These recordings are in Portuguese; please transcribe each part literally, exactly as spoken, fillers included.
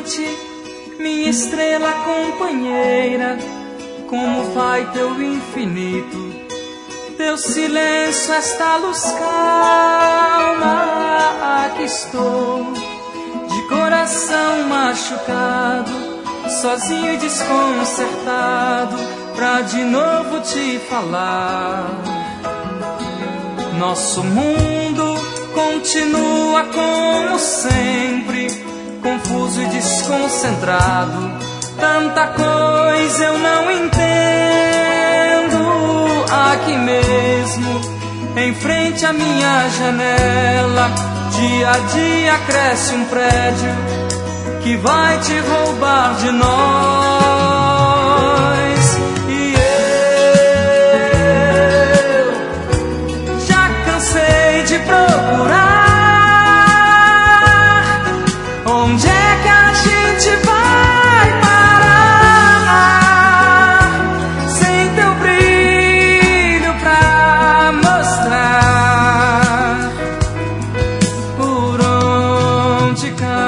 noite, minha estrela companheira, como vai teu infinito, teu silêncio, esta luz calma. Aqui estou, de coração machucado, sozinho e desconcertado, pra de novo te falar. Nosso mundo continua como sempre, confuso e desconcentrado, tanta coisa eu não entendo. Aqui mesmo, em frente à minha janela, dia a dia cresce um prédio que vai te roubar de nós. E eu já cansei de procurar onde é que a gente vai parar, sem teu brilho pra mostrar por onde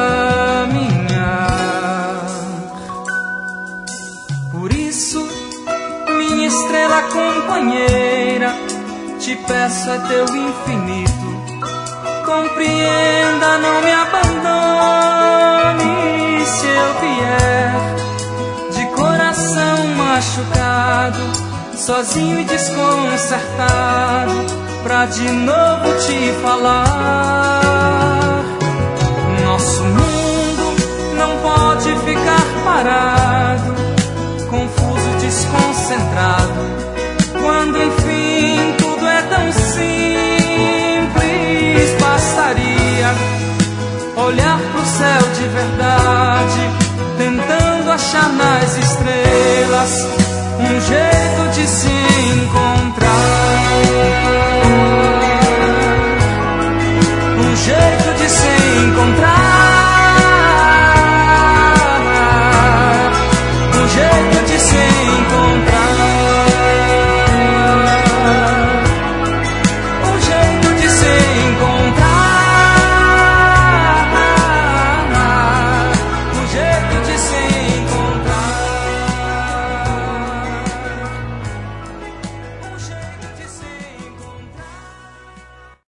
caminhar. Por isso, minha estrela companheira, te peço é teu infinito, compreenda, não me abandone. Se eu vier de coração machucado, sozinho e desconcertado, pra de novo te falar. Nosso mundo não pode ficar parado, confuso, desconcentrado, quando enfim tudo é tão simples. Bastaria olhar pro céu de verdade, tentando achar nas estrelas